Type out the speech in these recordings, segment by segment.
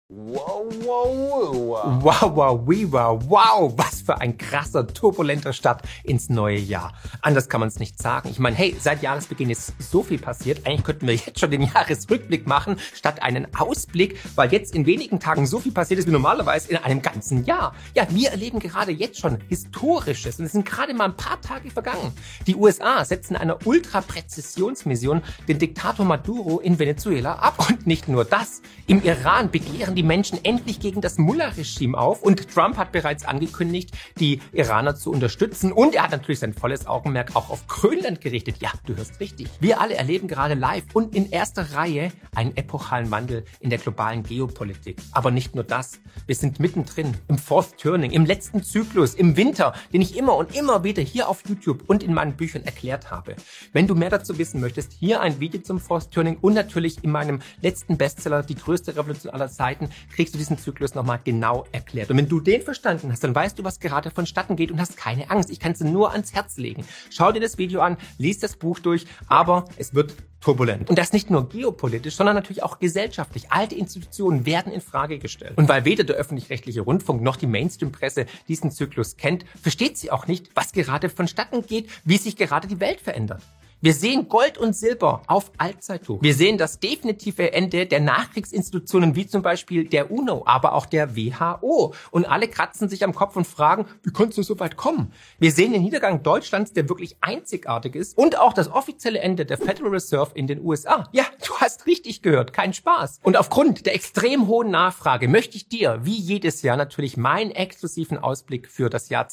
Wow, was für ein krasser, turbulenter Start ins neue Jahr. Anders kann man es nicht sagen. Ich meine, hey, seit Jahresbeginn ist so viel passiert. Eigentlich könnten wir jetzt schon den Jahresrückblick machen, statt einen Ausblick, weil jetzt in wenigen Tagen so viel passiert ist wie normalerweise in einem ganzen Jahr. Ja, wir erleben gerade jetzt schon Historisches und es sind gerade mal ein paar Tage vergangen. Die USA setzen einer Ultrapräzisionsmission den Diktator Maduro in Venezuela ab. Und nicht nur das, im Iran begehren die Menschen endlich gegen das Mullah-Regime auf und Trump hat bereits angekündigt, die Iraner zu unterstützen und er hat natürlich sein volles Augenmerk auch auf Grönland gerichtet. Ja, du hörst richtig. Wir alle erleben gerade live und in erster Reihe einen epochalen Wandel in der globalen Geopolitik. Aber nicht nur das. Wir sind mittendrin im Fourth Turning, im letzten Zyklus, im Winter, den ich immer und immer wieder hier auf YouTube und in meinen Büchern erklärt habe. Wenn du mehr dazu wissen möchtest, hier ein Video zum Fourth Turning und natürlich in meinem letzten Bestseller, die größte Revolution aller Zeiten, kriegst du diesen Zyklus nochmal genau erklärt. Und wenn du den verstanden hast, dann weißt du, was gerade vonstatten geht und hast keine Angst. Ich kann es dir nur ans Herz legen. Schau dir das Video an, lies das Buch durch, aber es wird turbulent. Und das nicht nur geopolitisch, sondern natürlich auch gesellschaftlich. Alte Institutionen werden in Frage gestellt. Und weil weder der öffentlich-rechtliche Rundfunk noch die Mainstream-Presse diesen Zyklus kennt, versteht sie auch nicht, was gerade vonstatten geht, wie sich gerade die Welt verändert. Wir sehen Gold und Silber auf Allzeithoch. Wir sehen das definitive Ende der Nachkriegsinstitutionen wie zum Beispiel der UNO, aber auch der WHO. Und alle kratzen sich am Kopf und fragen, wie konnte es nur so weit kommen? Wir sehen den Niedergang Deutschlands, der wirklich einzigartig ist. Und auch das offizielle Ende der Federal Reserve in den USA. Ja, du hast richtig gehört, kein Spaß. Und aufgrund der extrem hohen Nachfrage möchte ich dir, wie jedes Jahr, natürlich meinen exklusiven Ausblick für das Jahr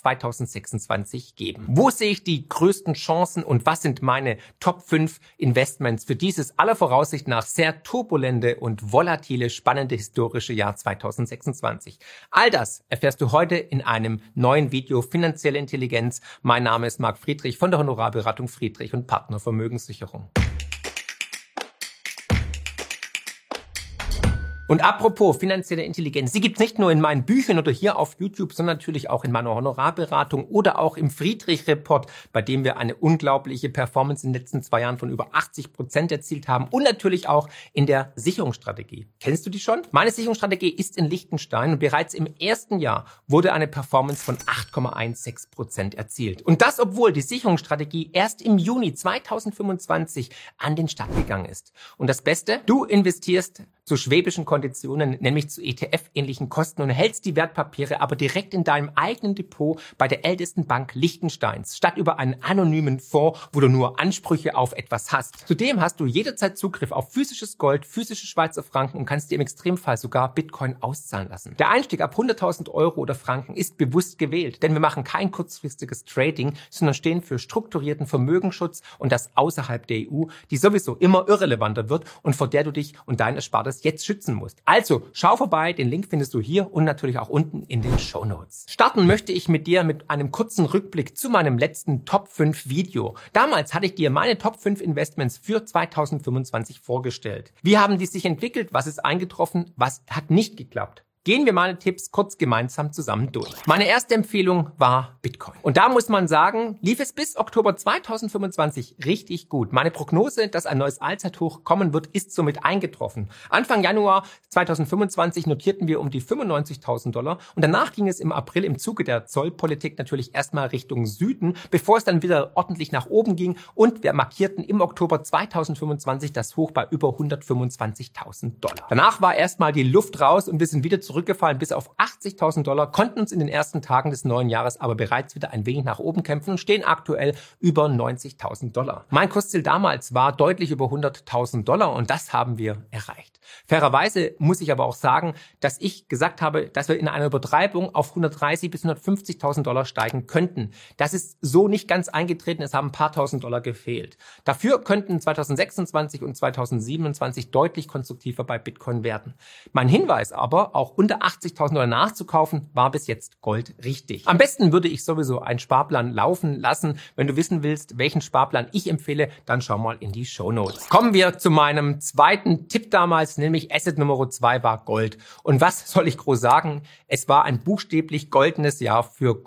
2026 geben. Wo sehe ich die größten Chancen und was sind meine Top 5 Investments für dieses aller Voraussicht nach sehr turbulente und volatile, spannende historische Jahr 2026. All das erfährst du heute in einem neuen Video Finanzielle Intelligenz. Mein Name ist Marc Friedrich von der Honorarberatung Friedrich und Partner Vermögenssicherung. Und apropos finanzielle Intelligenz, die gibt's nicht nur in meinen Büchern oder hier auf YouTube, sondern natürlich auch in meiner Honorarberatung oder auch im Friedrich-Report, bei dem wir eine unglaubliche Performance in den letzten 2 Jahren von über 80% erzielt haben und natürlich auch in der Sicherungsstrategie. Kennst du die schon? Meine Sicherungsstrategie ist in Liechtenstein und bereits im ersten Jahr wurde eine Performance von 8,16% erzielt. Und das, obwohl die Sicherungsstrategie erst im Juni 2025 an den Start gegangen ist. Und das Beste, du investierst zu schwäbischen Konditionen, nämlich zu ETF-ähnlichen Kosten und hältst die Wertpapiere aber direkt in deinem eigenen Depot bei der ältesten Bank Liechtensteins, statt über einen anonymen Fonds, wo du nur Ansprüche auf etwas hast. Zudem hast du jederzeit Zugriff auf physisches Gold, physische Schweizer Franken und kannst dir im Extremfall sogar Bitcoin auszahlen lassen. Der Einstieg ab 100.000 Euro oder Franken ist bewusst gewählt, denn wir machen kein kurzfristiges Trading, sondern stehen für strukturierten Vermögensschutz und das außerhalb der EU, die sowieso immer irrelevanter wird und vor der du dich und dein Erspartes jetzt schützen musst. Also, schau vorbei, den Link findest du hier und natürlich auch unten in den Shownotes. Starten möchte ich mit dir mit einem kurzen Rückblick zu meinem letzten Top 5 Video. Damals hatte ich dir meine Top 5 Investments für 2025 vorgestellt. Wie haben die sich entwickelt? Was ist eingetroffen? Was hat nicht geklappt? Gehen wir meine Tipps kurz gemeinsam zusammen durch. Meine erste Empfehlung war Bitcoin. Und da muss man sagen, lief es bis Oktober 2025 richtig gut. Meine Prognose, dass ein neues Allzeithoch kommen wird, ist somit eingetroffen. Anfang Januar 2025 notierten wir um die $95.000 und danach ging es im April im Zuge der Zollpolitik natürlich erstmal Richtung Süden, bevor es dann wieder ordentlich nach oben ging und wir markierten im Oktober 2025 das Hoch bei über $125.000. Danach war erstmal die Luft raus und wir sind wieder zurückgefallen bis auf $80.000, konnten uns in den ersten Tagen des neuen Jahres aber bereits wieder ein wenig nach oben kämpfen und stehen aktuell über $90.000. Mein Kursziel damals war deutlich über $100.000 und das haben wir erreicht. Fairerweise muss ich aber auch sagen, dass ich gesagt habe, dass wir in einer Übertreibung auf $130.000 bis $150.000 steigen könnten. Das ist so nicht ganz eingetreten, es haben ein paar $1.000 gefehlt. Dafür könnten 2026 und 2027 deutlich konstruktiver bei Bitcoin werden. Mein Hinweis aber, auch unter $80.000 nachzukaufen, war bis jetzt Gold richtig. Am besten würde ich sowieso einen Sparplan laufen lassen. Wenn du wissen willst, welchen Sparplan ich empfehle, dann schau mal in die Shownotes. Kommen wir zu meinem zweiten Tipp damals, nämlich Asset Nummer 2 war Gold. Und was soll ich groß sagen? Es war ein buchstäblich goldenes Jahr für Gold.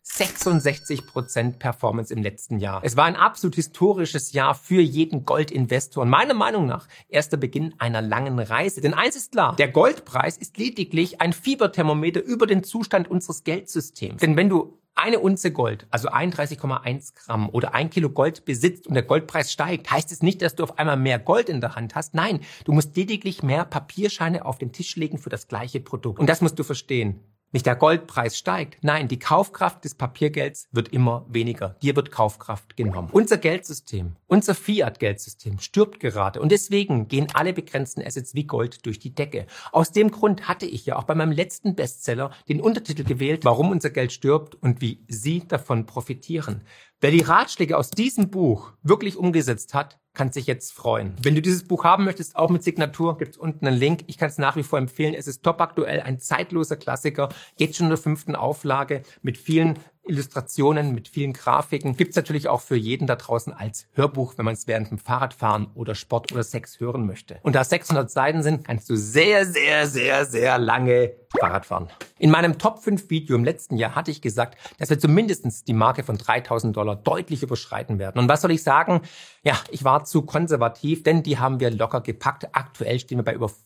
66% Performance im letzten Jahr. Es war ein absolut historisches Jahr für jeden Goldinvestor und meiner Meinung nach erst der Beginn einer langen Reise. Denn eins ist klar, der Goldpreis ist lediglich ein Fieberthermometer über den Zustand unseres Geldsystems. Denn wenn du eine Unze Gold, also 31,1 Gramm oder 1 Kilo Gold besitzt und der Goldpreis steigt, heißt es nicht, dass du auf einmal mehr Gold in der Hand hast. Nein, du musst lediglich mehr Papierscheine auf den Tisch legen für das gleiche Produkt. Und das musst du verstehen. Nicht der Goldpreis steigt, nein, die Kaufkraft des Papiergelds wird immer weniger. Dir wird Kaufkraft genommen. Unser Geldsystem, unser Fiat-Geldsystem stirbt gerade und deswegen gehen alle begrenzten Assets wie Gold durch die Decke. Aus dem Grund hatte ich ja auch bei meinem letzten Bestseller den Untertitel gewählt, warum unser Geld stirbt und wie Sie davon profitieren. Wer die Ratschläge aus diesem Buch wirklich umgesetzt hat, kann sich jetzt freuen. Wenn du dieses Buch haben möchtest, auch mit Signatur, gibt's unten einen Link. Ich kann es nach wie vor empfehlen. Es ist top aktuell, ein zeitloser Klassiker. Jetzt schon in der 5. Auflage mit vielen Illustrationen, mit vielen Grafiken. Gibt's natürlich auch für jeden da draußen als Hörbuch, wenn man es während dem Fahrradfahren oder Sport oder Sex hören möchte. Und da 600 Seiten sind, kannst du sehr, sehr, sehr, sehr lange Fahrrad fahren. In meinem Top 5 Video im letzten Jahr hatte ich gesagt, dass wir zumindest die Marke von $3.000 deutlich überschreiten werden. Und was soll ich sagen? Ja, ich war zu konservativ, denn die haben wir locker gepackt. Aktuell stehen wir bei über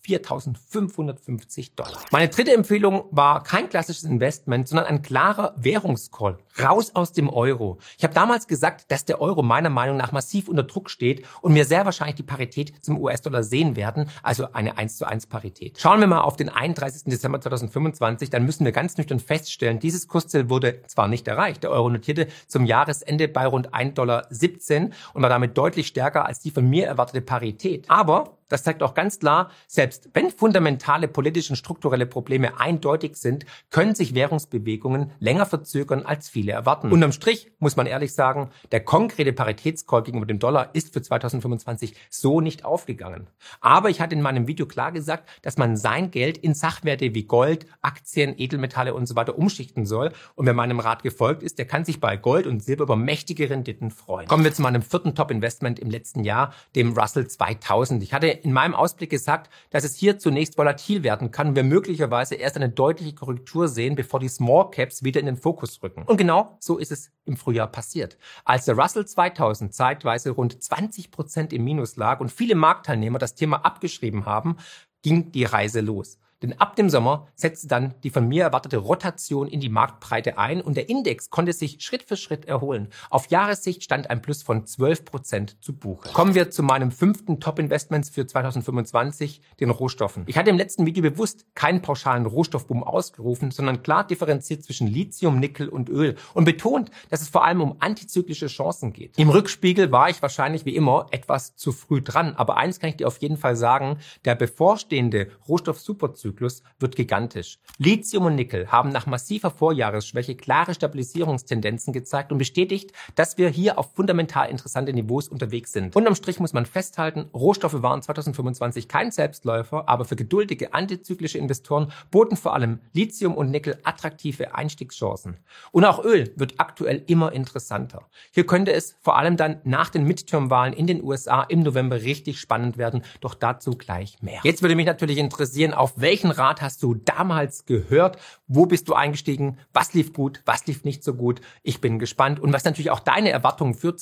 $4.550. Meine dritte Empfehlung war kein klassisches Investment, sondern ein klarer Währungscall. Raus aus dem Euro. Ich habe damals gesagt, dass der Euro meiner Meinung nach massiv unter Druck steht und wir sehr wahrscheinlich die Parität zum US-Dollar sehen werden, also eine 1:1 Parität. Schauen wir mal auf den 31. Dezember 2025, dann müssen wir ganz nüchtern feststellen, dieses Kursziel wurde zwar nicht erreicht. Der Euro notierte zum Jahresende bei rund $1,17 und war damit deutlich stärker als die von mir erwartete Parität. Aber das zeigt auch ganz klar, selbst wenn fundamentale politische und strukturelle Probleme eindeutig sind, können sich Währungsbewegungen länger verzögern, als viele erwarten. Unterm Strich muss man ehrlich sagen, der konkrete Paritätscall gegenüber dem Dollar ist für 2025 so nicht aufgegangen. Aber ich hatte in meinem Video klar gesagt, dass man sein Geld in Sachwerte wie Gold, Aktien, Edelmetalle und so weiter umschichten soll. Und wer meinem Rat gefolgt ist, der kann sich bei Gold und Silber über mächtige Renditen freuen. Kommen wir zu meinem 4. Top-Investment im letzten Jahr, dem Russell 2000. Ich hatte in meinem Ausblick gesagt, dass es hier zunächst volatil werden kann und wir möglicherweise erst eine deutliche Korrektur sehen, bevor die Small Caps wieder in den Fokus rücken. Und genau so ist es im Frühjahr passiert. Als der Russell 2000 zeitweise rund 20% im Minus lag und viele Marktteilnehmer das Thema abgeschrieben haben, ging die Reise los. Denn ab dem Sommer setzte dann die von mir erwartete Rotation in die Marktbreite ein und der Index konnte sich Schritt für Schritt erholen. Auf Jahressicht stand ein Plus von 12% zu Buche. Kommen wir zu meinem 5. Top-Investments für 2025, den Rohstoffen. Ich hatte im letzten Video bewusst keinen pauschalen Rohstoffboom ausgerufen, sondern klar differenziert zwischen Lithium, Nickel und Öl und betont, dass es vor allem um antizyklische Chancen geht. Im Rückspiegel war ich wahrscheinlich wie immer etwas zu früh dran, aber eins kann ich dir auf jeden Fall sagen, der bevorstehende Rohstoff-Superzyklus wird gigantisch. Lithium und Nickel haben nach massiver Vorjahresschwäche klare Stabilisierungstendenzen gezeigt und bestätigt, dass wir hier auf fundamental interessante Niveaus unterwegs sind. Unterm Strich muss man festhalten, Rohstoffe waren 2025 kein Selbstläufer, aber für geduldige antizyklische Investoren boten vor allem Lithium und Nickel attraktive Einstiegschancen. Und auch Öl wird aktuell immer interessanter. Hier könnte es vor allem dann nach den Midterm-Wahlen in den USA im November richtig spannend werden, doch dazu gleich mehr. Jetzt würde mich natürlich interessieren, auf welchen Rat hast du damals gehört? Wo bist du eingestiegen? Was lief gut? Was lief nicht so gut? Ich bin gespannt. Und was natürlich auch deine Erwartungen für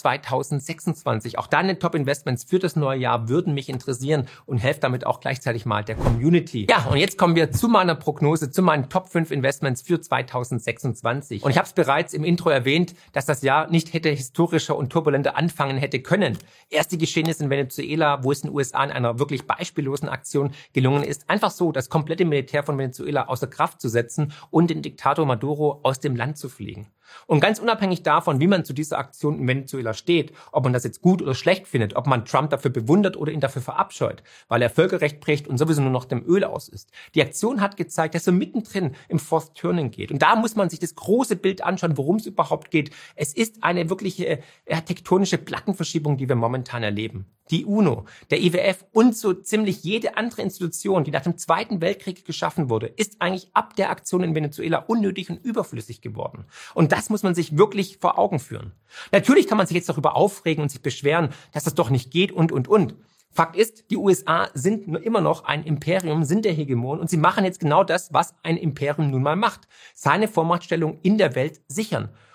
2026, auch deine Top-Investments für das neue Jahr würden mich interessieren und helft damit auch gleichzeitig mal der Community. Ja, und jetzt kommen wir zu meiner Prognose, zu meinen Top 5 Investments für 2026. Und ich habe es bereits im Intro erwähnt, dass das Jahr nicht hätte historischer und turbulenter anfangen hätte können. Erst die Geschehnisse in Venezuela, wo es den USA in einer wirklich beispiellosen Aktion gelungen ist, einfach so das komplette Militär von Venezuela außer Kraft zu setzen und den Diktator Maduro aus dem Land zu fliegen. Und ganz unabhängig davon, wie man zu dieser Aktion in Venezuela steht, ob man das jetzt gut oder schlecht findet, ob man Trump dafür bewundert oder ihn dafür verabscheut, weil er Völkerrecht bricht und sowieso nur noch dem Öl aus ist. Die Aktion hat gezeigt, dass er mittendrin im Fourth Turning geht. Und da muss man sich das große Bild anschauen, worum es überhaupt geht. Es ist eine wirkliche tektonische Plattenverschiebung, die wir momentan erleben. Die UNO, der IWF und so ziemlich jede andere Institution, die nach dem Zweiten Weltkrieg geschaffen wurde, ist eigentlich ab der Aktion in Venezuela unnötig und überflüssig geworden. Und das muss man sich wirklich vor Augen führen. Natürlich kann man sich jetzt darüber aufregen und sich beschweren, dass das doch nicht geht und. Fakt ist, die USA sind immer noch ein Imperium, sind der Hegemon und sie machen jetzt genau das, was ein Imperium nun mal macht. Seine Vormachtstellung in der Welt sichern.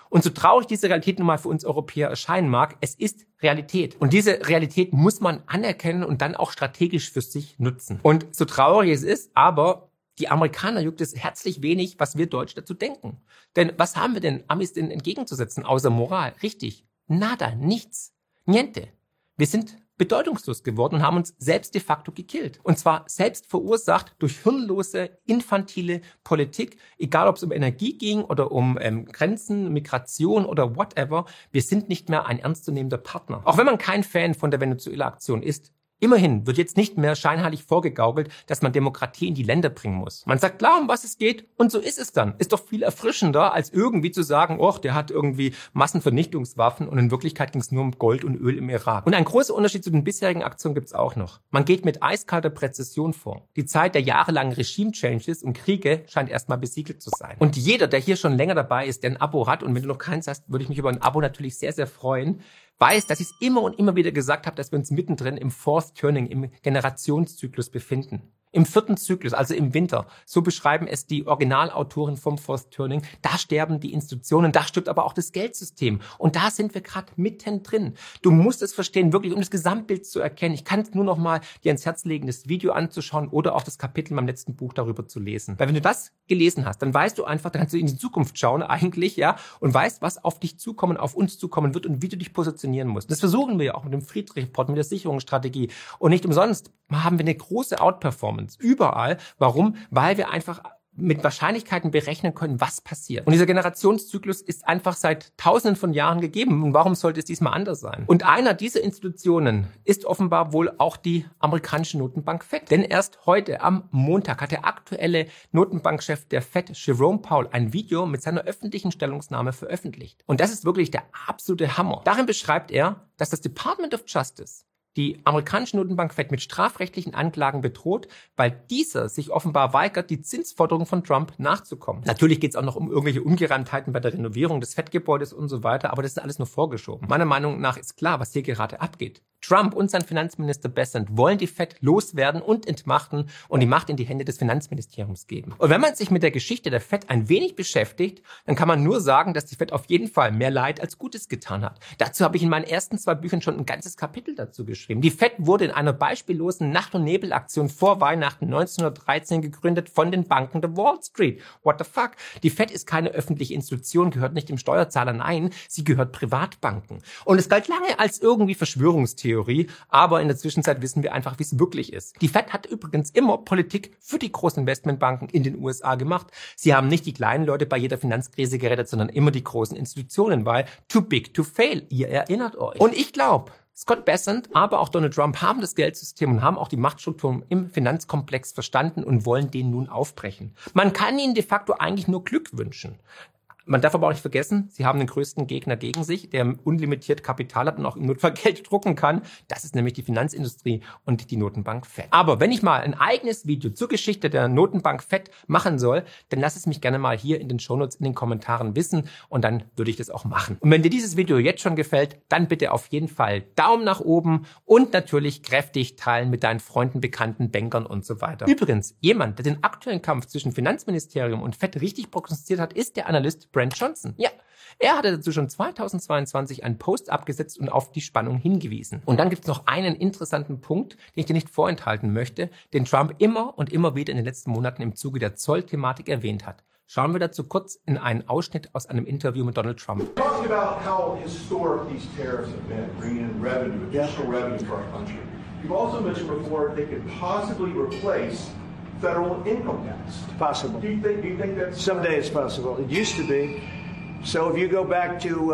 Und so traurig diese Realität nun mal für uns Europäer erscheinen mag, es ist Realität. Und diese Realität muss man anerkennen und dann auch strategisch für sich nutzen. Und so traurig es ist, aber die Amerikaner juckt es herzlich wenig, was wir Deutsche dazu denken. Denn was haben wir denn Amis denn entgegenzusetzen, außer Moral? Richtig, nada, nichts, niente. Wir sind bedeutungslos geworden und haben uns selbst de facto gekillt. Und zwar selbst verursacht durch hirnlose, infantile Politik, egal ob es um Energie ging oder um Grenzen, Migration oder whatever. Wir sind nicht mehr ein ernstzunehmender Partner. Auch wenn man kein Fan von der Venezuela-Aktion ist, immerhin wird jetzt nicht mehr scheinheilig vorgegaukelt, dass man Demokratie in die Länder bringen muss. Man sagt klar, um was es geht, und so ist es dann. Ist doch viel erfrischender, als irgendwie zu sagen, oh, der hat irgendwie Massenvernichtungswaffen und in Wirklichkeit ging es nur um Gold und Öl im Irak. Und ein großer Unterschied zu den bisherigen Aktionen gibt es auch noch. Man geht mit eiskalter Präzision vor. Die Zeit der jahrelangen Regime-Changes und Kriege scheint erstmal besiegelt zu sein. Und jeder, der hier schon länger dabei ist, der ein Abo hat, und wenn du noch keins hast, würde ich mich über ein Abo natürlich sehr, sehr freuen, weiß, dass ich es immer und immer wieder gesagt habe, dass wir uns mittendrin im Fourth Turning, im Generationszyklus befinden. Im 4. Zyklus, also im Winter. So beschreiben es die Originalautoren vom Fourth Turning. Da sterben die Institutionen, da stirbt aber auch das Geldsystem. Und da sind wir gerade mittendrin. Du musst es verstehen, wirklich, um das Gesamtbild zu erkennen. Ich kann es nur noch mal dir ans Herz legen, das Video anzuschauen oder auch das Kapitel in meinem letzten Buch darüber zu lesen. Weil wenn du das gelesen hast, dann weißt du einfach, dann kannst du in die Zukunft schauen eigentlich, ja, und weißt, was auf dich zukommen, auf uns zukommen wird und wie du dich positionieren musst. Das versuchen wir ja auch mit dem Friedrich-Report, mit der Sicherungsstrategie. Und nicht umsonst haben wir eine große Outperformance. Überall. Warum? Weil wir einfach mit Wahrscheinlichkeiten berechnen können, was passiert. Und dieser Generationszyklus ist einfach seit Tausenden von Jahren gegeben. Und warum sollte es diesmal anders sein? Und einer dieser Institutionen ist offenbar wohl auch die amerikanische Notenbank Fed. Denn erst heute am Montag hat der aktuelle Notenbankchef der Fed, Jerome Powell, ein Video mit seiner öffentlichen Stellungnahme veröffentlicht. Und das ist wirklich der absolute Hammer. Darin beschreibt er, dass das Department of Justice die amerikanische Notenbank Fed mit strafrechtlichen Anklagen bedroht, weil dieser sich offenbar weigert, die Zinsforderungen von Trump nachzukommen. Natürlich geht es auch noch um irgendwelche Ungereimtheiten bei der Renovierung des Fed-Gebäudes und so weiter, aber das ist alles nur vorgeschoben. Meiner Meinung nach ist klar, was hier gerade abgeht. Trump und sein Finanzminister Bessent wollen die Fed loswerden und entmachten und die Macht in die Hände des Finanzministeriums geben. Und wenn man sich mit der Geschichte der Fed ein wenig beschäftigt, dann kann man nur sagen, dass die Fed auf jeden Fall mehr Leid als Gutes getan hat. Dazu habe ich in meinen ersten 2 Büchern schon ein ganzes Kapitel dazu geschrieben. Die Fed wurde in einer beispiellosen Nacht- und Nebelaktion vor Weihnachten 1913 gegründet von den Banken der Wall Street. What the fuck? Die Fed ist keine öffentliche Institution, gehört nicht dem Steuerzahler, nein, sie gehört Privatbanken. Und es galt lange als irgendwie Verschwörungstheorie, aber in der Zwischenzeit wissen wir einfach, wie es wirklich ist. Die Fed hat übrigens immer Politik für die großen Investmentbanken in den USA gemacht. Sie haben nicht die kleinen Leute bei jeder Finanzkrise gerettet, sondern immer die großen Institutionen, weil too big to fail, ihr erinnert euch. Und ich glaube, Scott Bessent, aber auch Donald Trump haben das Geldsystem und haben auch die Machtstrukturen im Finanzkomplex verstanden und wollen den nun aufbrechen. Man kann ihnen de facto eigentlich nur Glück wünschen. Man darf aber auch nicht vergessen, sie haben den größten Gegner gegen sich, der unlimitiert Kapital hat und auch im Notfall Geld drucken kann. Das ist nämlich die Finanzindustrie und die Notenbank Fed. Aber wenn ich mal ein eigenes Video zur Geschichte der Notenbank Fed machen soll, dann lass es mich gerne mal hier in den Shownotes in den Kommentaren wissen und dann würde ich das auch machen. Und wenn dir dieses Video jetzt schon gefällt, dann bitte auf jeden Fall Daumen nach oben und natürlich kräftig teilen mit deinen Freunden, Bekannten, Bankern und so weiter. Übrigens, jemand, der den aktuellen Kampf zwischen Finanzministerium und Fed richtig prognostiziert hat, ist der Analyst Brent Johnson. Ja, er hatte dazu schon 2022 einen Post abgesetzt und auf die Spannung hingewiesen. Und dann gibt es noch einen interessanten Punkt, den ich dir nicht vorenthalten möchte, den Trump immer und immer wieder in den letzten Monaten im Zuge der Zollthematik erwähnt hat. Schauen wir dazu kurz in einen Ausschnitt aus einem Interview mit Donald Trump. Talking about how historic these tariffs have been, bringing in revenue, additional revenue for our country. You've also mentioned before they could possibly replace federal income tax. Possible. Do you think that's... Someday it's possible. It used to be. So if you go back to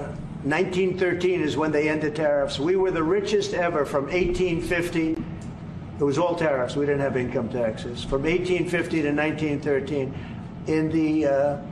1913 is when they ended tariffs. We were the richest ever from 1850. It was all tariffs. We didn't have income taxes. From 1850 to 1913. In the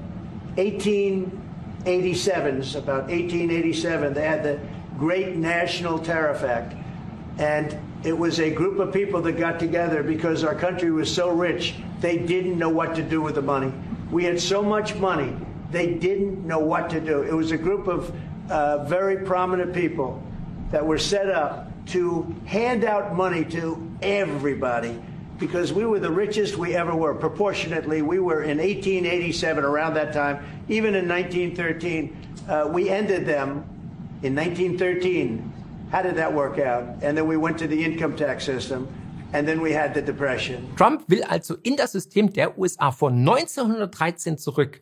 1887s, about 1887, they had the Great National Tariff Act. And it was a group of people that got together because our country was so rich, they didn't know what to do with the money. We had so much money, they didn't know what to do. It was a group of very prominent people that were set up to hand out money to everybody because we were the richest we ever were. Proportionately, we were in 1887, around that time, even in 1913, We ended them in 1913. How did that work out? And then we went to the income tax system. And then we had the Depression. Trump will also in das System der USA von 1913 zurück.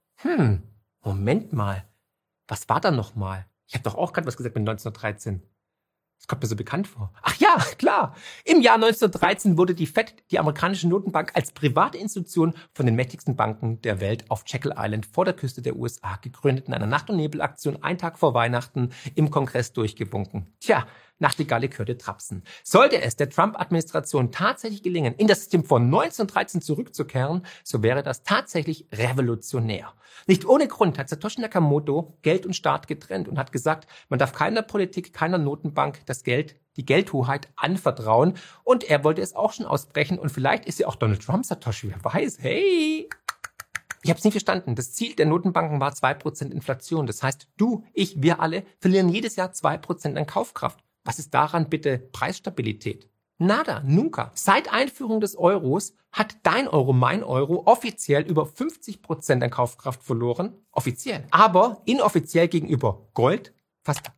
Moment mal. Was war da nochmal? Ich habe doch auch gerade was gesagt mit 1913. Das kommt mir so bekannt vor. Ach ja, klar. Im Jahr 1913 wurde die Fed, die amerikanische Notenbank, als private Institution von den mächtigsten Banken der Welt auf Jekyll Island vor der Küste der USA gegründet, in einer Nacht- und Nebelaktion einen Tag vor Weihnachten im Kongress durchgewunken. Tja, Nachtigalle hörte Trapsen. Sollte es der Trump-Administration tatsächlich gelingen, in das System von 1913 zurückzukehren, so wäre das tatsächlich revolutionär. Nicht ohne Grund hat Satoshi Nakamoto Geld und Staat getrennt und hat gesagt, man darf keiner Politik, keiner Notenbank das Geld, die Geldhoheit anvertrauen. Und er wollte es auch schon ausbrechen. Und vielleicht ist ja auch Donald Trump Satoshi, wer weiß. Hey! Ich habe es nie verstanden. Das Ziel der Notenbanken war 2% Inflation. Das heißt, du, ich, wir alle verlieren jedes Jahr 2% an Kaufkraft. Was ist daran bitte Preisstabilität? Nada, nunca. Seit Einführung des Euros hat dein Euro, mein Euro offiziell über 50% an Kaufkraft verloren. Offiziell. Aber inoffiziell gegenüber Gold fast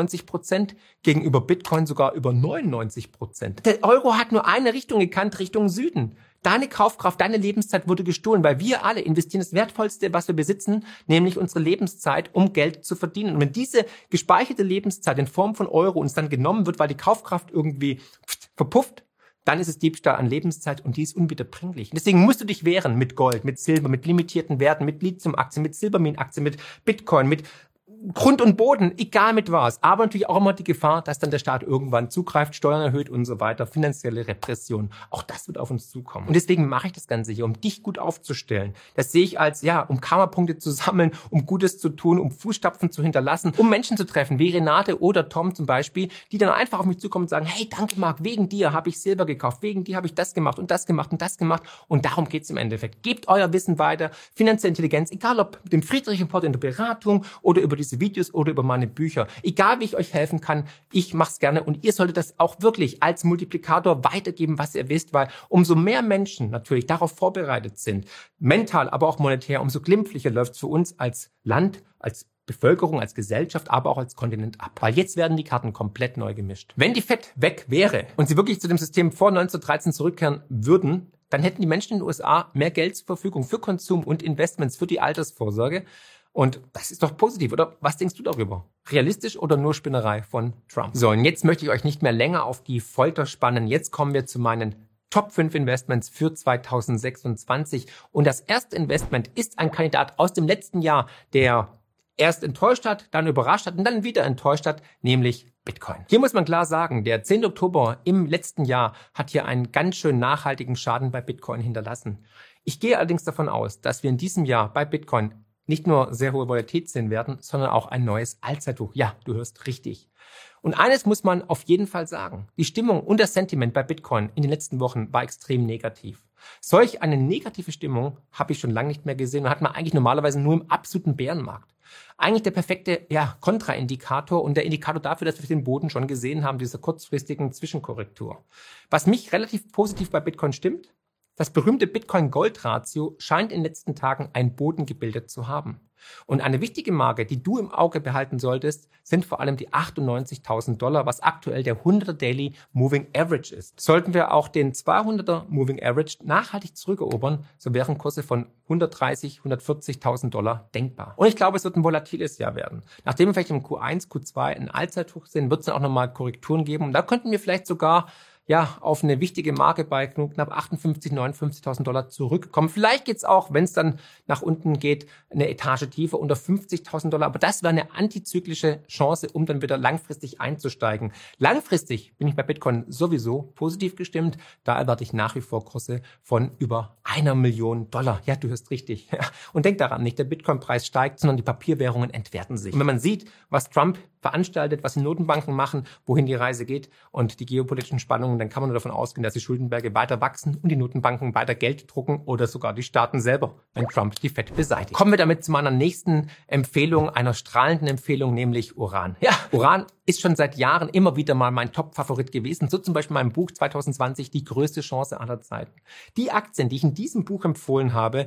98%, gegenüber Bitcoin sogar über 99%. Der Euro hat nur eine Richtung gekannt, Richtung Süden. Deine Kaufkraft, deine Lebenszeit wurde gestohlen, weil wir alle investieren das Wertvollste, was wir besitzen, nämlich unsere Lebenszeit, um Geld zu verdienen. Und wenn diese gespeicherte Lebenszeit in Form von Euro uns dann genommen wird, weil die Kaufkraft irgendwie verpufft, dann ist es Diebstahl an Lebenszeit und die ist unwiederbringlich. Und deswegen musst du dich wehren mit Gold, mit Silber, mit limitierten Werten, mit Lithium-Aktien, mit Silbermin-Aktien, mit Bitcoin, mit Grund und Boden, egal mit was. Aber natürlich auch immer die Gefahr, dass dann der Staat irgendwann zugreift, Steuern erhöht und so weiter, finanzielle Repression. Auch das wird auf uns zukommen. Und deswegen mache ich das Ganze hier, um dich gut aufzustellen. Das sehe ich als, um Karma-Punkte zu sammeln, um Gutes zu tun, um Fußstapfen zu hinterlassen, um Menschen zu treffen, wie Renate oder Tom zum Beispiel, die dann einfach auf mich zukommen und sagen, hey, danke Marc, wegen dir habe ich Silber gekauft, wegen dir habe ich das gemacht und das gemacht und das gemacht. Und darum geht's im Endeffekt. Gebt euer Wissen weiter, finanzielle Intelligenz, egal ob mit dem Friedrich-Report in der Beratung oder über diese Videos oder über meine Bücher. Egal, wie ich euch helfen kann, ich mache es gerne und ihr solltet das auch wirklich als Multiplikator weitergeben, was ihr wisst, weil umso mehr Menschen natürlich darauf vorbereitet sind, mental, aber auch monetär, umso glimpflicher läuft es für uns als Land, als Bevölkerung, als Gesellschaft, aber auch als Kontinent ab. Weil jetzt werden die Karten komplett neu gemischt. Wenn die Fed weg wäre und sie wirklich zu dem System vor 1913 zurückkehren würden, dann hätten die Menschen in den USA mehr Geld zur Verfügung für Konsum und Investments, für die Altersvorsorge. Und das ist doch positiv, oder? Was denkst du darüber? Realistisch oder nur Spinnerei von Trump? So, und jetzt möchte ich euch nicht mehr länger auf die Folter spannen. Jetzt kommen wir zu meinen Top 5 Investments für 2026. Und das erste Investment ist ein Kandidat aus dem letzten Jahr, der erst enttäuscht hat, dann überrascht hat und dann wieder enttäuscht hat, nämlich Bitcoin. Hier muss man klar sagen, der 10. Oktober im letzten Jahr hat hier einen ganz schön nachhaltigen Schaden bei Bitcoin hinterlassen. Ich gehe allerdings davon aus, dass wir in diesem Jahr bei Bitcoin nicht nur sehr hohe Volatilität sehen werden, sondern auch ein neues Allzeithoch. Ja, du hörst richtig. Und eines muss man auf jeden Fall sagen. Die Stimmung und das Sentiment bei Bitcoin in den letzten Wochen war extrem negativ. Solch eine negative Stimmung habe ich schon lange nicht mehr gesehen und hat man eigentlich normalerweise nur im absoluten Bärenmarkt. Eigentlich der perfekte Kontraindikator und der Indikator dafür, dass wir den Boden schon gesehen haben, dieser kurzfristigen Zwischenkorrektur. Was mich relativ positiv bei Bitcoin stimmt, das berühmte Bitcoin-Gold-Ratio scheint in den letzten Tagen einen Boden gebildet zu haben. Und eine wichtige Marke, die du im Auge behalten solltest, sind vor allem die $98.000, was aktuell der 100er Daily Moving Average ist. Sollten wir auch den 200er Moving Average nachhaltig zurückerobern, so wären Kurse von $130.000, $140.000 denkbar. Und ich glaube, es wird ein volatiles Jahr werden. Nachdem wir vielleicht im Q1, Q2 ein Allzeithoch sehen, wird es dann auch nochmal Korrekturen geben. Und da könnten wir vielleicht sogar auf eine wichtige Marke bei knapp $58.000, $59.000 zurückkommen. Vielleicht geht's auch, wenn es dann nach unten geht, eine Etage tiefer unter $50.000. Aber das wäre eine antizyklische Chance, um dann wieder langfristig einzusteigen. Langfristig bin ich bei Bitcoin sowieso positiv gestimmt. Da erwarte ich nach wie vor Kurse von über $1 Million. Ja, du hörst richtig. Und denk daran, nicht der Bitcoin-Preis steigt, sondern die Papierwährungen entwerten sich. Und wenn man sieht, was Trump veranstaltet, was die Notenbanken machen, wohin die Reise geht und die geopolitischen Spannungen, dann kann man nur davon ausgehen, dass die Schuldenberge weiter wachsen und die Notenbanken weiter Geld drucken oder sogar die Staaten selber, wenn Trump die Fed beseitigt. Kommen wir damit zu meiner nächsten Empfehlung, einer strahlenden Empfehlung, nämlich Uran. Ja, Uran ist schon seit Jahren immer wieder mal mein Top-Favorit gewesen. So zum Beispiel mein Buch 2020, Die größte Chance aller Zeiten. Die Aktien, die ich in diesem Buch empfohlen habe,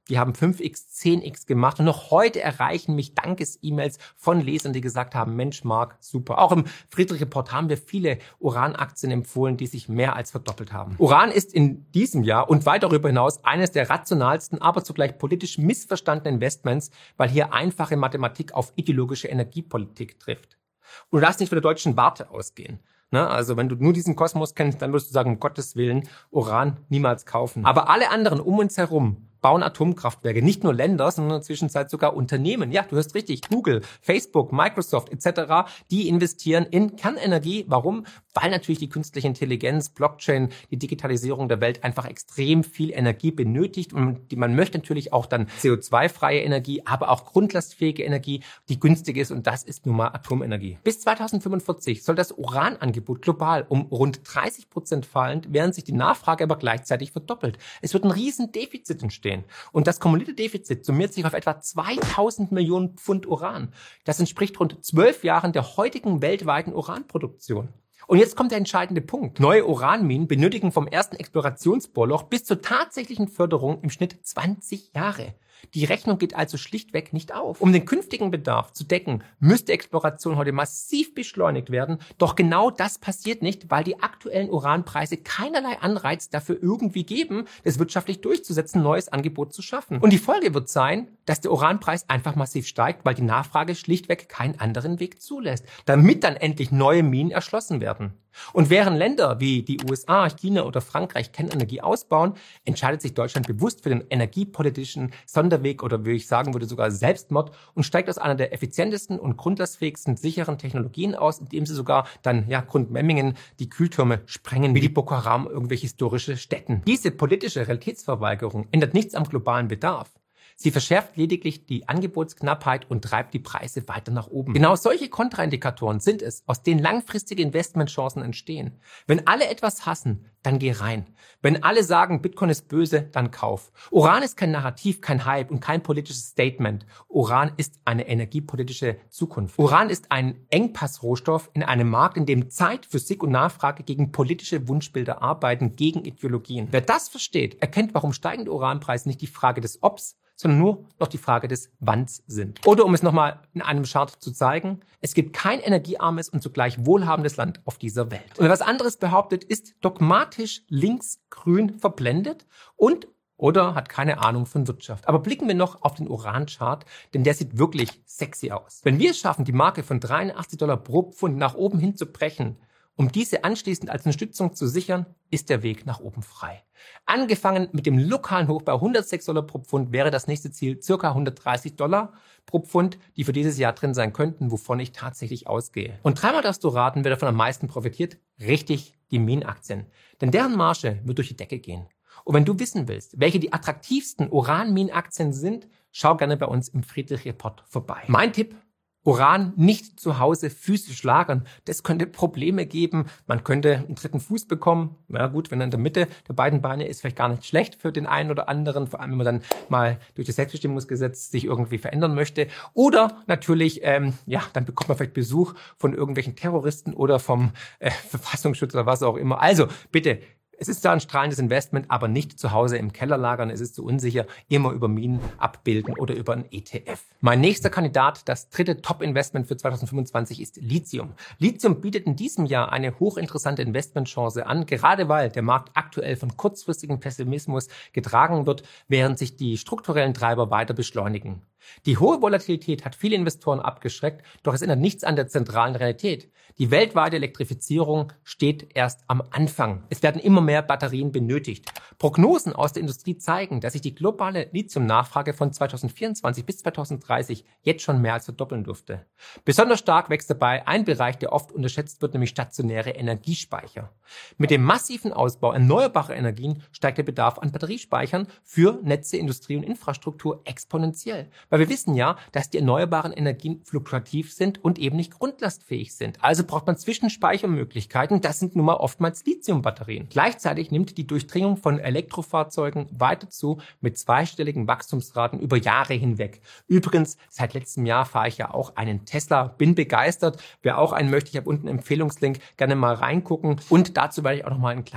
die haben 5x, 10x gemacht und noch heute erreichen mich Dankes-E-Mails von Lesern, die gesagt haben, Mensch, Marc, super. Auch im Friedrich-Report haben wir viele Uranaktien empfohlen, die sich mehr als verdoppelt haben. Uran ist in diesem Jahr und weit darüber hinaus eines der rationalsten, aber zugleich politisch missverstandenen Investments, weil hier einfache Mathematik auf ideologische Energiepolitik trifft. Und du darfst nicht von der deutschen Warte ausgehen. Also wenn du nur diesen Kosmos kennst, dann würdest du sagen, um Gottes Willen, Uran niemals kaufen. Aber alle anderen um uns herum bauen Atomkraftwerke. Nicht nur Länder, sondern in der Zwischenzeit sogar Unternehmen. Ja, du hörst richtig. Google, Facebook, Microsoft etc., die investieren in Kernenergie. Warum? Weil natürlich die künstliche Intelligenz, Blockchain, die Digitalisierung der Welt einfach extrem viel Energie benötigt. Und man möchte natürlich auch dann CO2-freie Energie, aber auch grundlastfähige Energie, die günstig ist. Und das ist nun mal Atomenergie. Bis 2045 soll das Uranangebot global um rund 30% fallen, während sich die Nachfrage aber gleichzeitig verdoppelt. Es wird ein riesen Defizit entstehen. Und das kumulierte Defizit summiert sich auf etwa 2000 Millionen Pfund Uran. Das entspricht rund 12 Jahren der heutigen weltweiten Uranproduktion. Und jetzt kommt der entscheidende Punkt. Neue Uranminen benötigen vom ersten Explorationsbohrloch bis zur tatsächlichen Förderung im Schnitt 20 Jahre. Die Rechnung geht also schlichtweg nicht auf. Um den künftigen Bedarf zu decken, müsste Exploration heute massiv beschleunigt werden. Doch genau das passiert nicht, weil die aktuellen Uranpreise keinerlei Anreiz dafür irgendwie geben, es wirtschaftlich durchzusetzen, neues Angebot zu schaffen. Und die Folge wird sein, dass der Uranpreis einfach massiv steigt, weil die Nachfrage schlichtweg keinen anderen Weg zulässt, damit dann endlich neue Minen erschlossen werden. Und während Länder wie die USA, China oder Frankreich Kernenergie ausbauen, entscheidet sich Deutschland bewusst für den energiepolitischen Sonderweg oder wie ich sagen würde sogar Selbstmord und steigt aus einer der effizientesten und grundlastfähigsten sicheren Technologien aus, indem sie sogar dann Grundmemmingen die Kühltürme sprengen, wie die Boko Haram irgendwelche historische Städten. Diese politische Realitätsverweigerung ändert nichts am globalen Bedarf. Sie verschärft lediglich die Angebotsknappheit und treibt die Preise weiter nach oben. Genau solche Kontraindikatoren sind es, aus denen langfristige Investmentchancen entstehen. Wenn alle etwas hassen, dann geh rein. Wenn alle sagen, Bitcoin ist böse, dann kauf. Uran ist kein Narrativ, kein Hype und kein politisches Statement. Uran ist eine energiepolitische Zukunft. Uran ist ein Engpassrohstoff in einem Markt, in dem Zeit, Physik und Nachfrage gegen politische Wunschbilder arbeiten, gegen Ideologien. Wer das versteht, erkennt, warum steigende Uranpreise nicht die Frage des Obs, sondern nur noch die Frage des Wanns sind. Oder um es nochmal in einem Chart zu zeigen, es gibt kein energiearmes und zugleich wohlhabendes Land auf dieser Welt. Und wer was anderes behauptet, ist dogmatisch links-grün verblendet und oder hat keine Ahnung von Wirtschaft. Aber blicken wir noch auf den Uran-Chart, denn der sieht wirklich sexy aus. Wenn wir es schaffen, die Marke von $83 pro Pfund nach oben hin zu brechen, um diese anschließend als Unterstützung zu sichern, ist der Weg nach oben frei. Angefangen mit dem lokalen Hoch bei $106 pro Pfund wäre das nächste Ziel ca. $130 pro Pfund, die für dieses Jahr drin sein könnten, wovon ich tatsächlich ausgehe. Und dreimal darfst du raten, wer davon am meisten profitiert? Richtig, die Minenaktien. Denn deren Marge wird durch die Decke gehen. Und wenn du wissen willst, welche die attraktivsten Uran-Minenaktien sind, schau gerne bei uns im Friedrich-Report vorbei. Mein Tipp: Uran nicht zu Hause physisch lagern. Das könnte Probleme geben. Man könnte einen dritten Fuß bekommen. Na gut, wenn er in der Mitte der beiden Beine ist, vielleicht gar nicht schlecht für den einen oder anderen, vor allem wenn man dann mal durch das Selbstbestimmungsgesetz sich irgendwie verändern möchte. Oder natürlich, dann bekommt man vielleicht Besuch von irgendwelchen Terroristen oder vom Verfassungsschutz oder was auch immer. Also bitte, es ist zwar ein strahlendes Investment, aber nicht zu Hause im Keller lagern. Es ist zu unsicher. Immer über Minen abbilden oder über ein ETF. Mein nächster Kandidat, das dritte Top-Investment für 2025 ist Lithium. Lithium bietet in diesem Jahr eine hochinteressante Investmentchance an, gerade weil der Markt aktuell von kurzfristigem Pessimismus getragen wird, während sich die strukturellen Treiber weiter beschleunigen. Die hohe Volatilität hat viele Investoren abgeschreckt, doch es ändert nichts an der zentralen Realität. Die weltweite Elektrifizierung steht erst am Anfang. Es werden immer mehr Batterien benötigt. Prognosen aus der Industrie zeigen, dass sich die globale Lithium-Nachfrage von 2024 bis 2030 jetzt schon mehr als verdoppeln dürfte. Besonders stark wächst dabei ein Bereich, der oft unterschätzt wird, nämlich stationäre Energiespeicher. Mit dem massiven Ausbau erneuerbarer Energien steigt der Bedarf an Batteriespeichern für Netze, Industrie und Infrastruktur exponentiell. Weil wir wissen ja, dass die erneuerbaren Energien fluktuativ sind und eben nicht grundlastfähig sind. Also braucht man Zwischenspeichermöglichkeiten. Das sind nun mal oftmals Lithiumbatterien. Gleichzeitig nimmt die Durchdringung von Elektrofahrzeugen weiter zu mit zweistelligen Wachstumsraten über Jahre hinweg. Übrigens, seit letztem Jahr fahre ich ja auch einen Tesla, bin begeistert. Wer auch einen möchte, ich habe unten einen Empfehlungslink, gerne mal reingucken. Und dazu werde ich auch noch mal ein kleines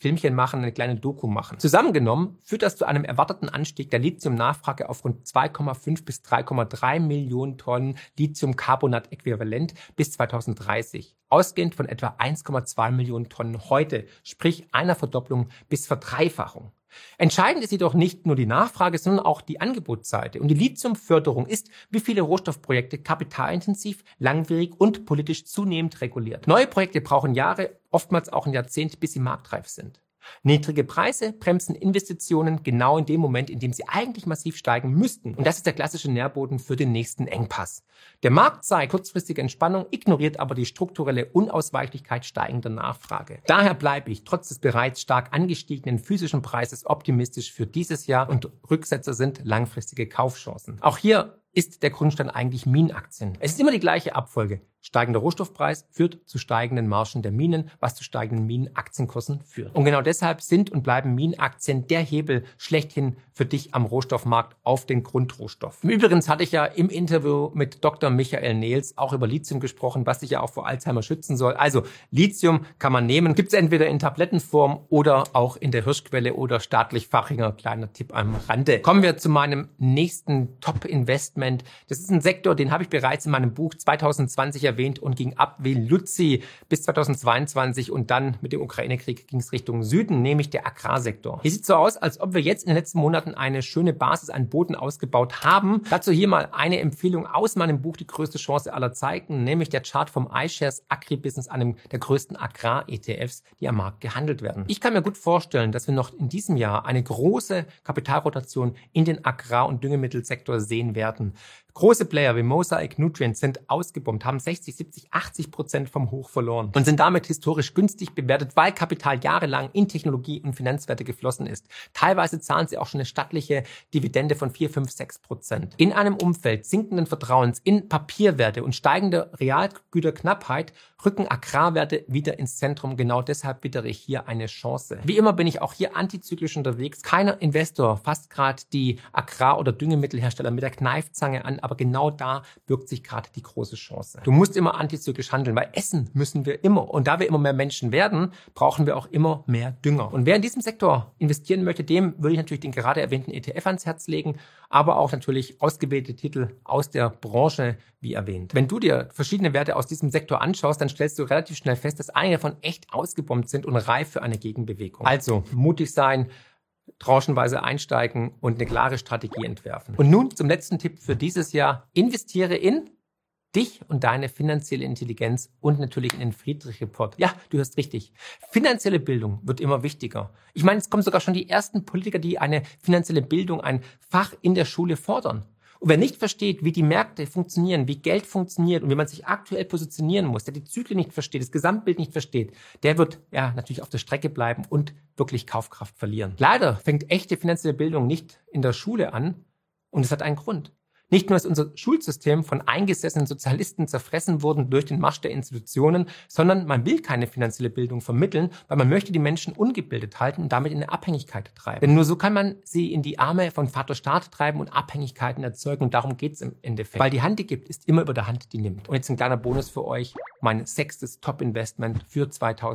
Filmchen machen, eine kleine Doku machen. Zusammengenommen führt das zu einem erwarteten Anstieg der Lithium-Nachfrage auf rund 2,5 bis 3,3 Millionen Tonnen Lithiumcarbonat-Äquivalent bis 2030. Ausgehend von etwa 1,2 Millionen Tonnen heute, sprich einer Verdopplung bis Verdreifachung. Entscheidend ist jedoch nicht nur die Nachfrage, sondern auch die Angebotsseite. Und die Lithiumförderung ist, wie viele Rohstoffprojekte, kapitalintensiv, langwierig und politisch zunehmend reguliert. Neue Projekte brauchen Jahre, oftmals auch ein Jahrzehnt, bis sie marktreif sind. Niedrige Preise bremsen Investitionen genau in dem Moment, in dem sie eigentlich massiv steigen müssten. Und das ist der klassische Nährboden für den nächsten Engpass. Der Markt zeigt kurzfristige Entspannung, ignoriert aber die strukturelle Unausweichlichkeit steigender Nachfrage. Daher bleibe ich trotz des bereits stark angestiegenen physischen Preises optimistisch für dieses Jahr und Rücksetzer sind langfristige Kaufchancen. Auch hier ist der Grundstein eigentlich Minenaktien. Es ist immer die gleiche Abfolge. Steigender Rohstoffpreis führt zu steigenden Margen der Minen, was zu steigenden Minenaktienkursen führt. Und genau deshalb sind und bleiben Minenaktien der Hebel schlechthin für dich am Rohstoffmarkt auf den Grundrohstoff. Übrigens hatte ich ja im Interview mit Dr. Michael Nehls auch über Lithium gesprochen, was dich ja auch vor Alzheimer schützen soll. Also Lithium kann man nehmen, gibt es entweder in Tablettenform oder auch in der Hirschquelle oder staatlich Fachinger. Kleiner Tipp am Rande. Kommen wir zu meinem nächsten Top-Investment. Das ist ein Sektor, den habe ich bereits in meinem Buch 2020 erwähnt und ging ab wie Luzi bis 2022 und dann mit dem Ukraine-Krieg ging es Richtung Süden, nämlich der Agrarsektor. Hier sieht so aus, als ob wir jetzt in den letzten Monaten eine schöne Basis an Boden ausgebaut haben. Dazu hier mal eine Empfehlung aus meinem Buch Die größte Chance aller Zeiten, nämlich der Chart vom iShares Agribusiness, einem der größten Agrar-ETFs, die am Markt gehandelt werden. Ich kann mir gut vorstellen, dass wir noch in diesem Jahr eine große Kapitalrotation in den Agrar- und Düngemittelsektor sehen werden. Große Player wie Mosaic Nutrients sind ausgebombt, haben 60, 70, 80% vom Hoch verloren und sind damit historisch günstig bewertet, weil Kapital jahrelang in Technologie und Finanzwerte geflossen ist. Teilweise zahlen sie auch schon eine stattliche Dividende von 4, 5, 6%. In einem Umfeld sinkenden Vertrauens in Papierwerte und steigender Realgüterknappheit rücken Agrarwerte wieder ins Zentrum. Genau deshalb wittere ich hier eine Chance. Wie immer bin ich auch hier antizyklisch unterwegs. Keiner Investor fasst gerade die Agrar- oder Düngemittelhersteller mit der Kneifzange an, aber genau da birgt sich gerade die große Chance. Du musst immer antizyklisch handeln, weil essen müssen wir immer. Und da wir immer mehr Menschen werden, brauchen wir auch immer mehr Dünger. Und wer in diesem Sektor investieren möchte, dem würde ich natürlich den gerade erwähnten ETF ans Herz legen, aber auch natürlich ausgewählte Titel aus der Branche, wie erwähnt. Wenn du dir verschiedene Werte aus diesem Sektor anschaust, dann stellst du relativ schnell fest, dass einige davon echt ausgebombt sind und reif für eine Gegenbewegung. Also mutig sein, tranchenweise einsteigen und eine klare Strategie entwerfen. Und nun zum letzten Tipp für dieses Jahr. Investiere in dich und deine finanzielle Intelligenz und natürlich in den Friedrich-Report. Ja, du hörst richtig. Finanzielle Bildung wird immer wichtiger. Ich meine, es kommen sogar schon die ersten Politiker, die eine finanzielle Bildung, ein Fach in der Schule fordern. Und wer nicht versteht, wie die Märkte funktionieren, wie Geld funktioniert und wie man sich aktuell positionieren muss, der die Zyklen nicht versteht, das Gesamtbild nicht versteht, der wird ja natürlich auf der Strecke bleiben und wirklich Kaufkraft verlieren. Leider fängt echte finanzielle Bildung nicht in der Schule an und es hat einen Grund. Nicht nur ist unser Schulsystem von eingesessenen Sozialisten zerfressen worden durch den Marsch der Institutionen, sondern man will keine finanzielle Bildung vermitteln, weil man möchte die Menschen ungebildet halten und damit in eine Abhängigkeit treiben. Denn nur so kann man sie in die Arme von Vater Staat treiben und Abhängigkeiten erzeugen und darum geht es im Endeffekt. Weil die Hand, die gibt, ist immer über der Hand, die nimmt. Und jetzt ein kleiner Bonus für euch, mein 6. Top-Investment für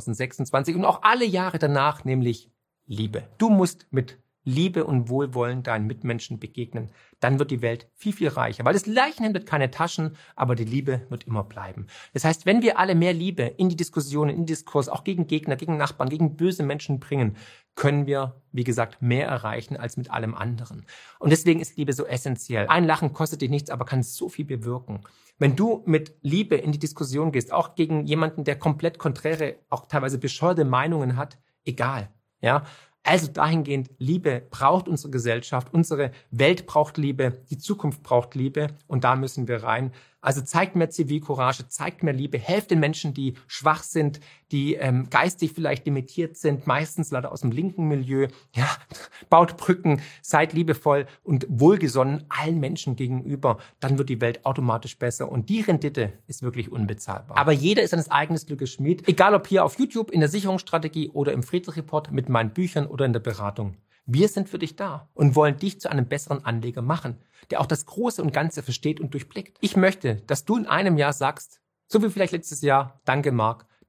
2026 und auch alle Jahre danach, nämlich Liebe. Du musst mit Liebe und Wohlwollen deinen Mitmenschen begegnen, dann wird die Welt viel, viel reicher. Weil das Leichenhemd hat keine Taschen, aber die Liebe wird immer bleiben. Das heißt, wenn wir alle mehr Liebe in die Diskussionen, in den Diskurs, auch gegen Gegner, gegen Nachbarn, gegen böse Menschen bringen, können wir, wie gesagt, mehr erreichen als mit allem anderen. Und deswegen ist Liebe so essentiell. Ein Lachen kostet dich nichts, aber kann so viel bewirken. Wenn du mit Liebe in die Diskussion gehst, auch gegen jemanden, der komplett konträre, auch teilweise bescheuerte Meinungen hat, egal, ja. Also dahingehend, Liebe braucht unsere Gesellschaft, unsere Welt braucht Liebe, die Zukunft braucht Liebe und da müssen wir rein. Also zeigt mehr Zivilcourage, zeigt mehr Liebe, helft den Menschen, die schwach sind, die geistig vielleicht limitiert sind, meistens leider aus dem linken Milieu. Ja, baut Brücken, seid liebevoll und wohlgesonnen allen Menschen gegenüber. Dann wird die Welt automatisch besser und die Rendite ist wirklich unbezahlbar. Aber jeder ist seines eigenen Glückes Schmied, egal ob hier auf YouTube, in der Sicherungsstrategie oder im Friedrich-Report mit meinen Büchern oder in der Beratung. Wir sind für dich da und wollen dich zu einem besseren Anleger machen, der auch das Große und Ganze versteht und durchblickt. Ich möchte, dass du in einem Jahr sagst, so wie vielleicht letztes Jahr, danke Marc,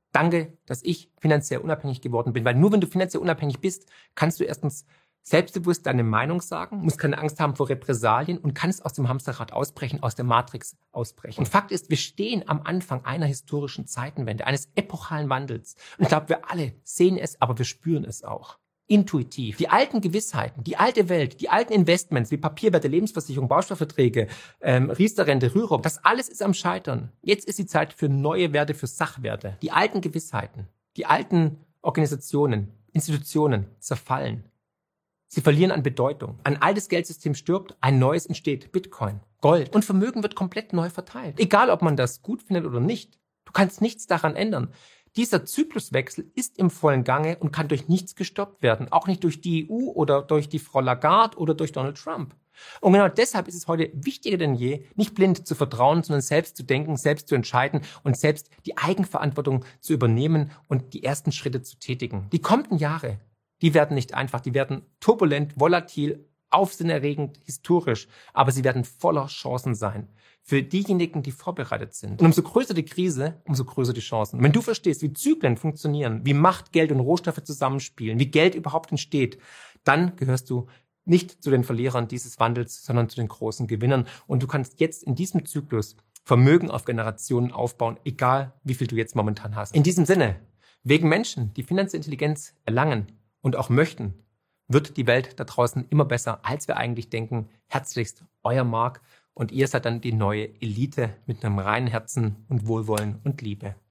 Danke, dass ich finanziell unabhängig geworden bin. Weil nur wenn du finanziell unabhängig bist, kannst du erstens selbstbewusst deine Meinung sagen, musst keine Angst haben vor Repressalien und kannst aus dem Hamsterrad ausbrechen, aus der Matrix ausbrechen. Und Fakt ist, wir stehen am Anfang einer historischen Zeitenwende, eines epochalen Wandels. Und ich glaube, wir alle sehen es, aber wir spüren es auch. Intuitiv. Die alten Gewissheiten, die alte Welt, die alten Investments wie Papierwerte, Lebensversicherung, Baustoffverträge, Riester-Rente, Rürup, das alles ist am Scheitern. Jetzt ist die Zeit für neue Werte, für Sachwerte. Die alten Gewissheiten, die alten Organisationen, Institutionen zerfallen. Sie verlieren an Bedeutung. Ein altes Geldsystem stirbt, ein neues entsteht. Bitcoin, Gold und Vermögen wird komplett neu verteilt. Egal, ob man das gut findet oder nicht. Du kannst nichts daran ändern. Dieser Zykluswechsel ist im vollen Gange und kann durch nichts gestoppt werden. Auch nicht durch die EU oder durch die Frau Lagarde oder durch Donald Trump. Und genau deshalb ist es heute wichtiger denn je, nicht blind zu vertrauen, sondern selbst zu denken, selbst zu entscheiden und selbst die Eigenverantwortung zu übernehmen und die ersten Schritte zu tätigen. Die kommenden Jahre, die werden nicht einfach, die werden turbulent, volatil, aufsehenerregend, historisch, aber sie werden voller Chancen sein. Für diejenigen, die vorbereitet sind. Und umso größer die Krise, umso größer die Chancen. Und wenn du verstehst, wie Zyklen funktionieren, wie Macht, Geld und Rohstoffe zusammenspielen, wie Geld überhaupt entsteht, dann gehörst du nicht zu den Verlierern dieses Wandels, sondern zu den großen Gewinnern. Und du kannst jetzt in diesem Zyklus Vermögen auf Generationen aufbauen, egal wie viel du jetzt momentan hast. In diesem Sinne, wegen Menschen, die finanzielle Intelligenz erlangen und auch möchten, wird die Welt da draußen immer besser, als wir eigentlich denken. Herzlichst, euer Marc. Und ihr seid dann die neue Elite mit einem reinen Herzen und Wohlwollen und Liebe.